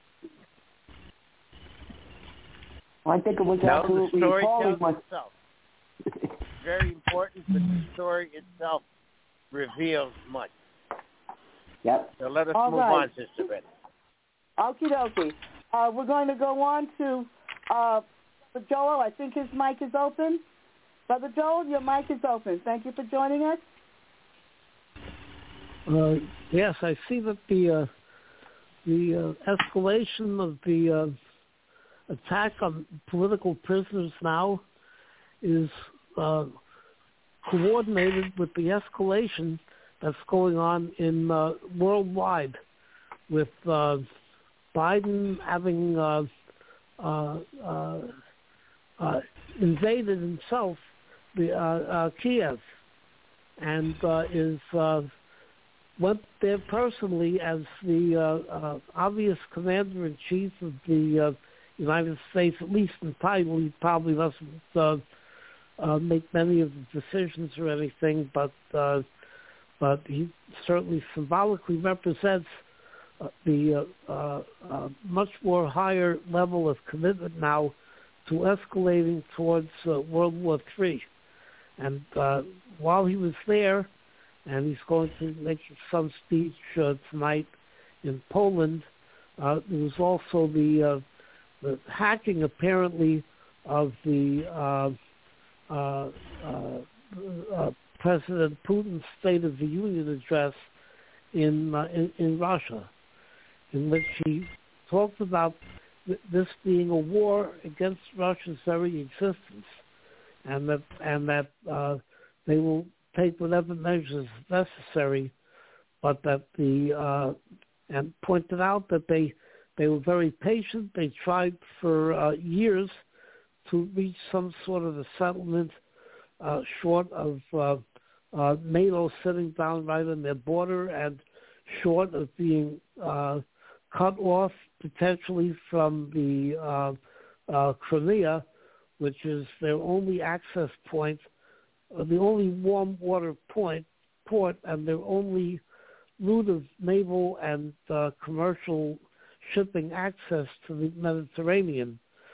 Well, I think it was no, absolutely the story appalling. tells itself. Very important, but the story itself reveals much. Yep. So let us All move right. on, Sister Betty. Okie dokie. Uh, we're going to go on to uh, Brother Joel. I think his mic is open. Brother Joel, your mic is open. Thank you for joining us. Uh, yes, I see that the uh, the uh, escalation of the uh, attack on political prisoners now is uh, coordinated with the escalation that's going on in uh, worldwide, with uh, Biden having uh, uh, uh, uh, invaded himself the uh, uh, Kiev, and uh, is uh, went there personally as the uh, uh, obvious commander-in-chief of the uh, United States, at least in title. He probably doesn't uh, uh, make many of the decisions or anything, but uh, but he certainly symbolically represents uh, the uh, uh, uh, much more higher level of commitment now to escalating towards uh, World War Three. And uh, while he was there, and he's going to make some speech uh, tonight in Poland, uh, there was also the, uh, the hacking, apparently, of the uh, uh, uh, uh, President Putin's State of the Union address in, uh, in in Russia, in which he talked about th- this being a war against Russia's very existence, and that and that uh, they will take whatever measures necessary, but that the uh, and pointed out that they they were very patient. They tried for uh, years to reach some sort of a settlement, uh, short of uh, uh, NATO sitting down right on their border, and short of being uh, cut off potentially from the uh, uh, Crimea, which is their only access point, uh, the only warm water point port, and their only route of naval and uh, commercial shipping access to the Mediterranean.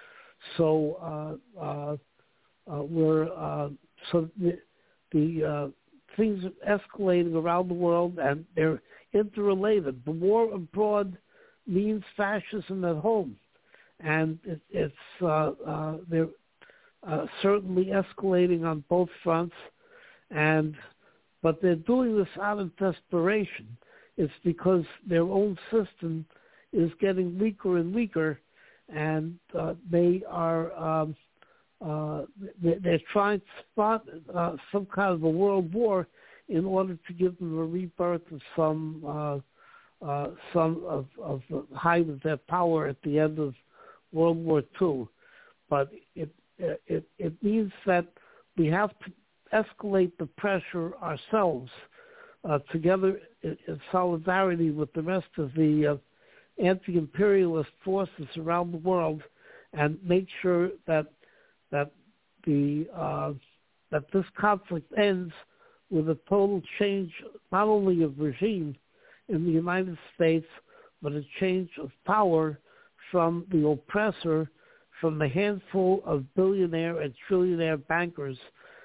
So uh, uh, uh, we're uh, so the, the uh, things are escalating around the world, and they're interrelated. The war abroad means fascism at home, and it, it's uh, uh, they're uh, certainly escalating on both fronts. And but they're doing this out of desperation. It's because their own system is getting weaker and weaker, and uh, they are um, uh, they're trying to spot uh, some kind of a world war in order to give them a rebirth of some uh, uh, some of, of the height of their power at the end of World War Two. But it it it means that we have to escalate the pressure ourselves uh, together in, in solidarity with the rest of the uh, anti-imperialist forces around the world, and make sure that that the uh, that this conflict ends with a total change, not only of regime in the United States, but a change of power from the oppressor, from the handful of billionaire and trillionaire bankers,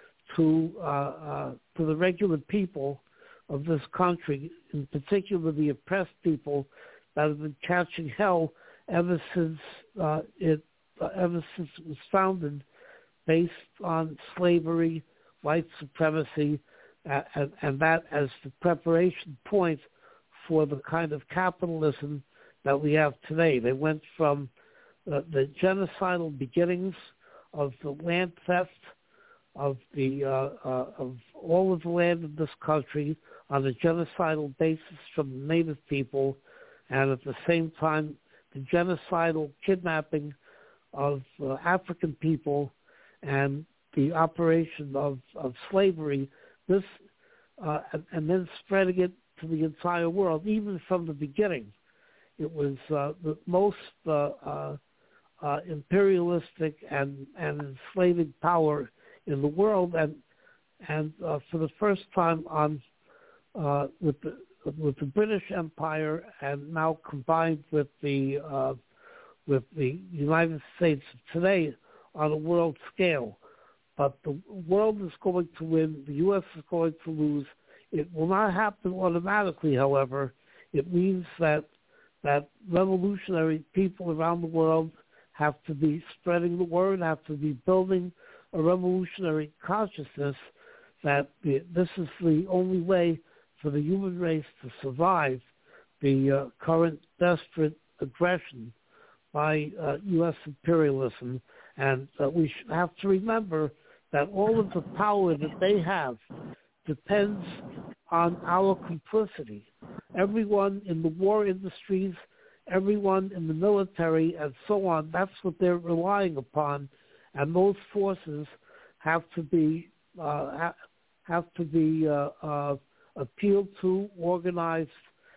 to uh, uh, to the regular people of this country, in particular the oppressed people that have been catching hell ever since uh, it uh, ever since it was founded, based on slavery, white supremacy, uh, and, and that as the preparation point for the kind of capitalism that we have today. They went from uh, the genocidal beginnings of the land theft of the uh, uh, of all of the land in this country on a genocidal basis from the native people, and at the same time the genocidal kidnapping of uh, African people and the operation of, of slavery, this uh, and, and then spreading it to the entire world, even from the beginning. It was uh, the most uh, uh, uh, imperialistic and, and enslaving power in the world, and and uh, for the first time on uh, with the with the British Empire, and now combined with the uh, with the United States today on a world scale. But the world is going to win. The U S is going to lose. It will not happen automatically, however. It means that that revolutionary people around the world have to be spreading the word, have to be building a revolutionary consciousness that the, this is the only way for the human race to survive the uh, current desperate aggression by uh, U S imperialism. And uh, we should have to remember that all of the power that they have depends on our complicity. Everyone in the war industries, everyone in the military, and so on, that's what they're relying upon. And those forces have to be uh, ha- have to be uh, uh, appealed to, organized,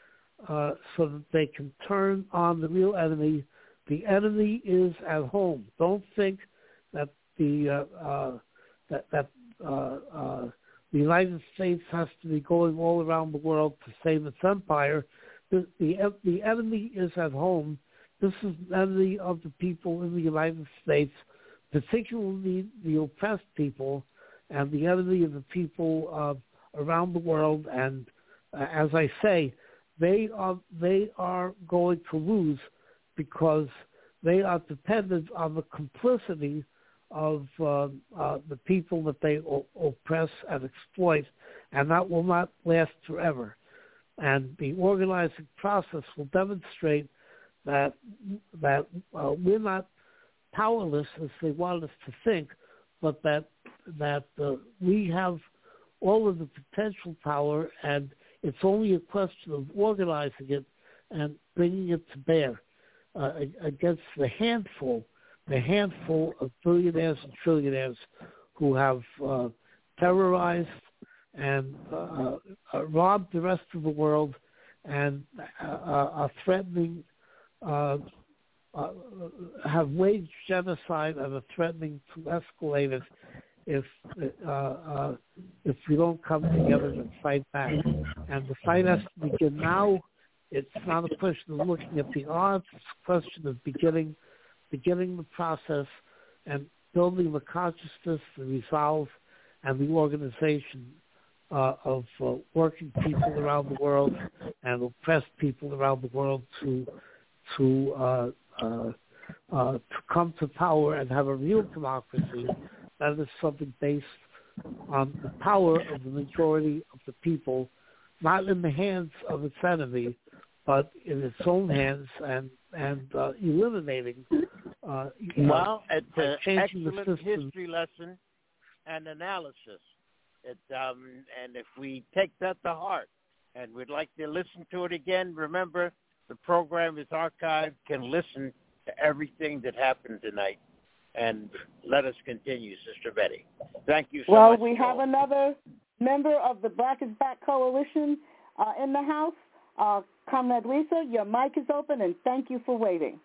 uh, so that they can turn on the real enemy. The enemy is at home. Don't think that the uh, uh, that, that uh, uh, the United States has to be going all around the world to save its empire. The, the, the enemy is at home. This is the enemy of the people in the United States, particularly the oppressed people, and the enemy of the people uh, around the world. And uh, as I say, they are they are going to lose because they are dependent on the complicity of uh, uh, the people that they o- oppress and exploit, and that will not last forever. And the organizing process will demonstrate that that uh, we're not powerless as they want us to think, but that that uh, we have all of the potential power, and it's only a question of organizing it and bringing it to bear uh, against the handful, the handful of billionaires and trillionaires who have uh, terrorized and uh, uh, robbed the rest of the world and uh, are threatening, uh, uh, have waged genocide and are threatening to escalate it if uh, uh, if we don't come together and fight back. And the fight has to begin now. It's not a question of looking at the odds. It's a question of beginning, beginning the process and building the consciousness, the resolve, and the organization uh, of uh, working people around the world and oppressed people around the world to to uh, uh, uh, to come to power and have a real democracy. That is something based on the power of the majority of the people, not in the hands of its enemy, but in its own hands, and and uh, eliminating. Uh, well, uh, it's an changing excellent the system. history lesson and analysis. It, um, and if we take that to heart, and we'd like to listen to it again, remember the program is archived. Can listen to everything that happened tonight. And let us continue, Sister Betty. Thank you so well, much. Well, we have another member of the Black is Back Coalition uh, in the house. Uh, Comrade Lisa, your mic is open, and thank you for waiting.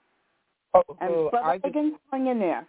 Oh, and so Brother I just, Higgins, hang in there.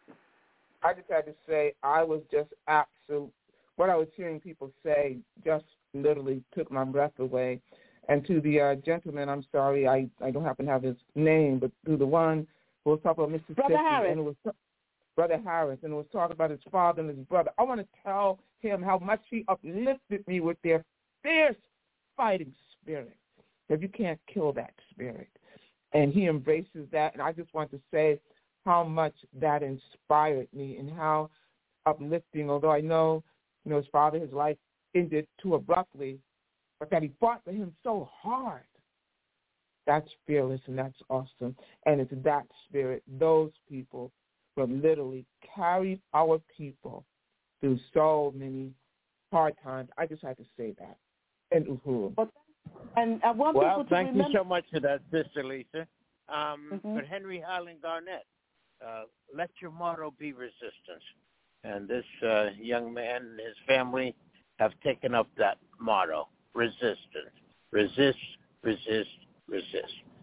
I just had to say I was just absolute. What I was hearing people say just literally took my breath away. And to the uh, gentleman, I'm sorry, I, I don't happen to have his name, but to the one who was talking about Mississippi, Brother Harris. and it was Brother Harris, and it was talking about his father and his brother. I want to tell him how much he uplifted me with their fierce fighting spirit. That you can't kill that spirit. And he embraces that, and I just want to say how much that inspired me and how uplifting, although I know, you know, his father, his life ended too abruptly, but that he fought for him so hard. That's fearless, and that's awesome. And it's that spirit, those people who have literally carried our people through so many hard times. I just had to say that. And uhuru. Well, and I want well people to thank remember- you so much for that, Sister Lisa. Um, mm-hmm. But Henry Highland Garnett, uh, let your motto be resistance. And this uh, young man and his family have taken up that motto, resistance. Resist, resist, resist.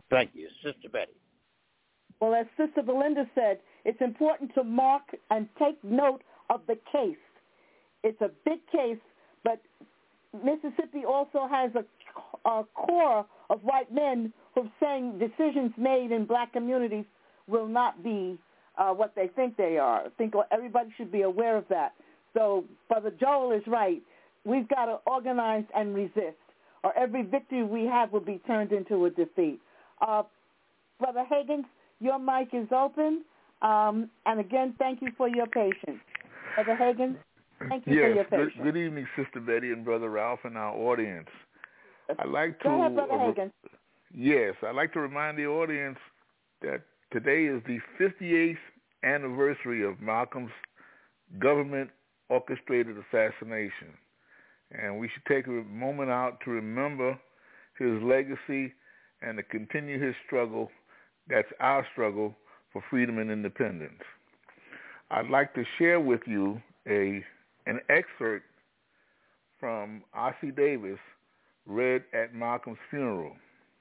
Thank you. Sister Betty. Well, as Sister Belinda said, it's important to mark and take note of the case. It's a big case, but Mississippi also has a, a core of white men who are saying decisions made in black communities will not be uh, what they think they are. I think everybody should be aware of that. So Brother Joel is right. We've got to organize and resist, or every victory we have will be turned into a defeat. Uh, Brother Higgins, your mic is open. Um, and again, thank you for your patience. Brother Higgins, thank you yes, for your patience. Good, good evening, Sister Betty and Brother Ralph and our audience. I'd like to, Go ahead, Brother uh, Higgins. Yes, I'd like to remind the audience that today is the fifty-eighth anniversary of Malcolm's government-orchestrated assassination. And we should take a moment out to remember his legacy and to continue his struggle. That's our struggle for freedom and independence. I'd like to share with you a an excerpt from Ossie Davis read at Malcolm's funeral.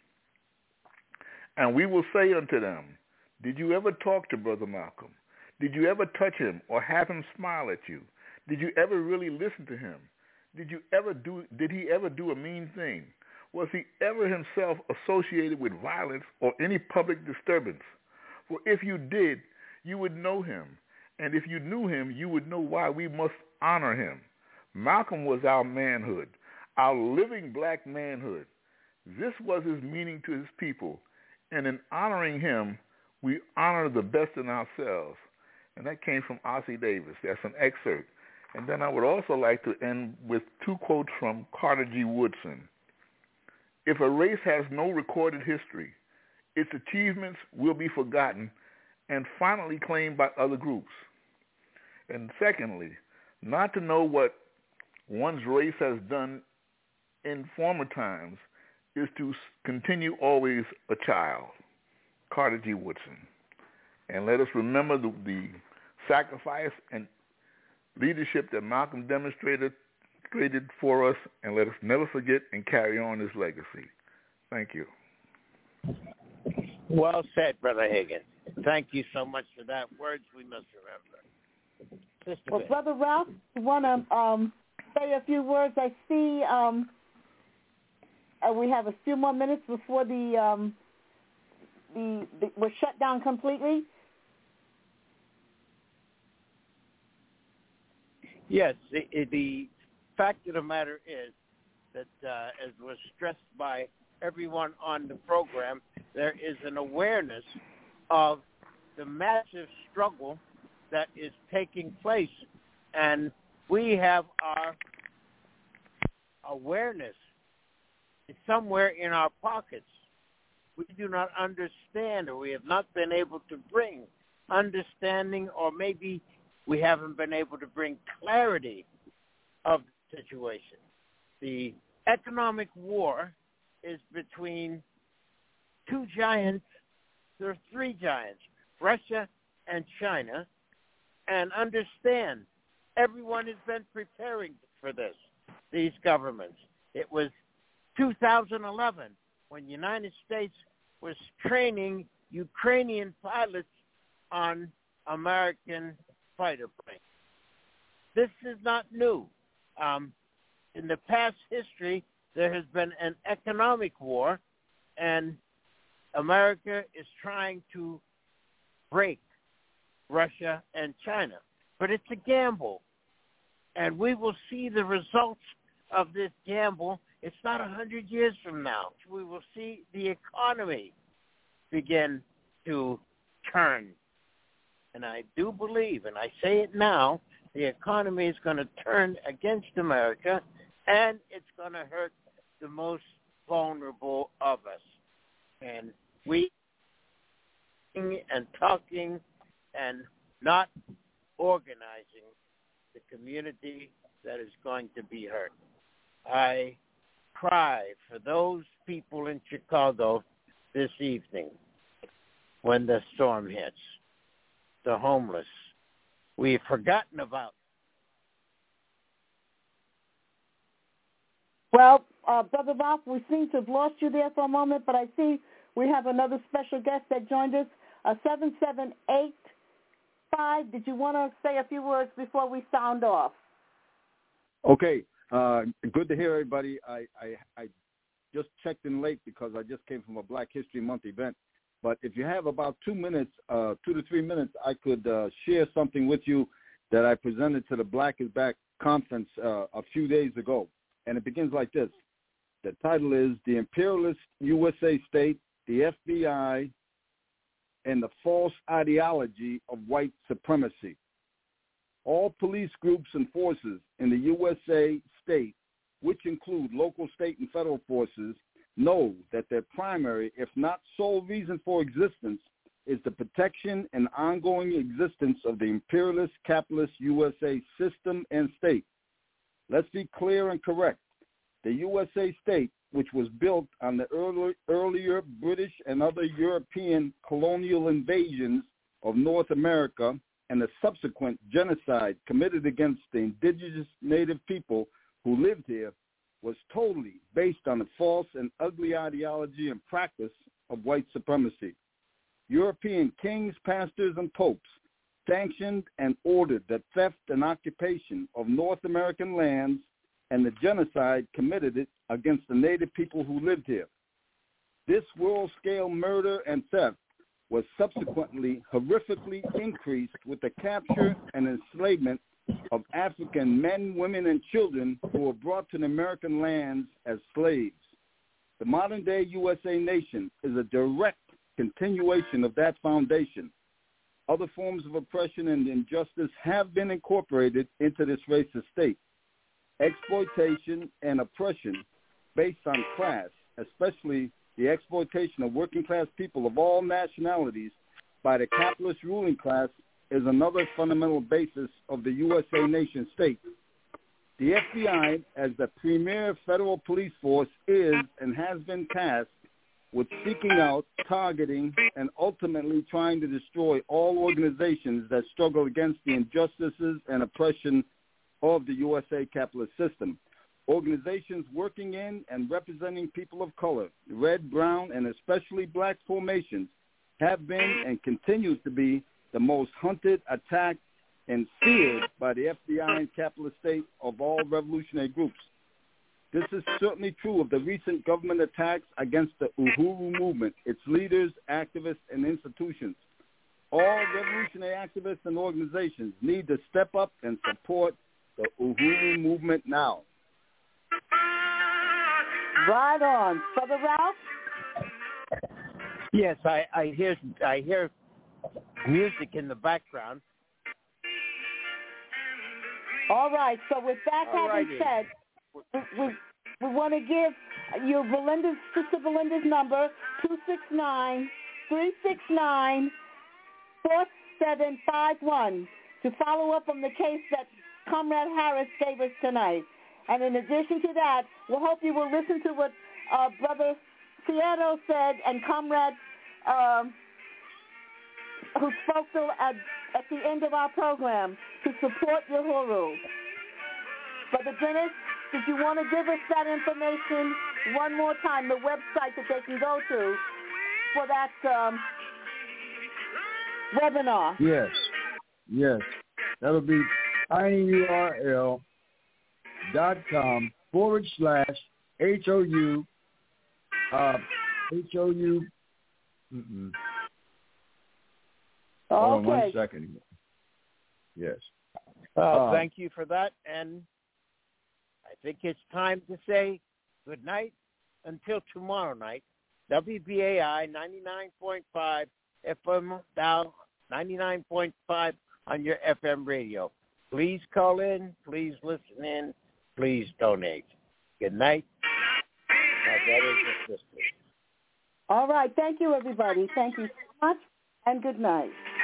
And we will say unto them, did you ever talk to Brother Malcolm? Did you ever touch him or have him smile at you? Did you ever really listen to him? Did you ever do, did he ever do a mean thing? Was he ever himself associated with violence or any public disturbance? For if you did, you would know him. And if you knew him, you would know why we must honor him. Malcolm was our manhood, our living black manhood. This was his meaning to his people. And in honoring him, we honor the best in ourselves. And that came from Ossie Davis. That's an excerpt. And then I would also like to end with two quotes from Carter G. Woodson. If a race has no recorded history, its achievements will be forgotten and finally claimed by other groups. And secondly, not to know what one's race has done in former times is to continue always a child. Carter G. Woodson. And let us remember the, the sacrifice and leadership that Malcolm demonstrated created for us, and let us never forget and carry on his legacy. Thank you. Well said, Brother Higgins. Thank you so much for that. Words we must remember. Sister Well, Betty. Brother Ralph, you want to um, say a few words? I see um, uh, we have a few more minutes before the, um, the, the we're shut down completely. Yes, the, the fact of the matter is that, uh, as was stressed by everyone on the program, there is an awareness of the massive struggle that is taking place. And we have our awareness somewhere in our pockets. We do not understand, or we have not been able to bring understanding, or maybe we haven't been able to bring clarity of the situation. The economic war is between two giants, there are three giants, Russia and China, and understand everyone has been preparing for this, these governments. It was two thousand eleven when the United States was training Ukrainian pilots on American fighter planes. This is not new. Um, in the past history, there has been an economic war, and America is trying to break Russia and China. But it's a gamble, and we will see the results of this gamble. It's not a hundred years from now. We will see the economy begin to turn. And I do believe, and I say it now, the economy is going to turn against America, and it's going to hurt the most vulnerable of us. And we and talking and not organizing the community that is going to be hurt. I cry for those people in Chicago this evening when the storm hits, the homeless. We've forgotten about. Well, uh, Brother Ralph, we seem to have lost you there for a moment, but I see we have another special guest that joined us, uh, seven seven eight five. Did you want to say a few words before we sound off? Okay. Uh, good to hear everybody. I, I, I just checked in late because I just came from a Black History Month event. But if you have about two minutes, uh, two to three minutes, I could uh, share something with you that I presented to the Black is Back conference uh, a few days ago. And it begins like this. The title is The Imperialist U S A State, the F B I, and the False Ideology of White Supremacy. All police groups and forces in the U S A state, which include local, state, and federal forces, know that their primary, if not sole reason for existence, is the protection and ongoing existence of the imperialist capitalist U S A system and state. Let's be clear and correct. The U S A state, which was built on the early, earlier British and other European colonial invasions of North America and the subsequent genocide committed against the indigenous native people who lived here, was totally based on the false and ugly ideology and practice of white supremacy. European kings, pastors, and popes sanctioned and ordered the theft and occupation of North American lands and the genocide committed it against the native people who lived here. This world-scale murder and theft was subsequently horrifically increased with the capture and enslavement of African men, women, and children who were brought to the American lands as slaves. The modern-day U S A nation is a direct continuation of that foundation. Other forms of oppression and injustice have been incorporated into this racist state. Exploitation and oppression based on class, especially the exploitation of working-class people of all nationalities by the capitalist ruling class, is another fundamental basis of the U S A nation state. The F B I, as the premier federal police force, is and has been tasked with seeking out, targeting, and ultimately trying to destroy all organizations that struggle against the injustices and oppression of the U S A capitalist system. Organizations working in and representing people of color, red, brown, and especially black formations have been and continue to be the most hunted, attacked, and feared by the F B I and capitalist state of all revolutionary groups. This is certainly true of the recent government attacks against the Uhuru movement, its leaders, activists, and institutions. All revolutionary activists and organizations need to step up and support the Uhuru movement now. Right on. Brother Ralph? Yes, I, I hear I hear music in the background. All right. So with that having Alrighty. said, we, we, we want to give you Belinda's, Sister Belinda's number, two six nine, three six nine, four seven five one, to follow up on the case that Comrade Harris gave us tonight. And in addition to that, we hope you will listen to what uh, Brother Fierro said and Comrade um, who spoke to at, at the end of our program to support Uhuru. Brother Dennis, did you want to give us that information one more time, the website that they can go to for that um, webinar? Yes, yes. That'll be tinyurl dot com forward slash H O U uh, H O U. Mm-mm. Hold on one second. Yes. Uh, Uh, thank you for that, and I think it's time to say good night until tomorrow night. W B A I ninety-nine point five F M down ninety-nine point five on your F M radio. Please call in. Please listen in. Please donate. Good night, my brothers and sisters. All right. Thank you, everybody. Thank you so much, and good night.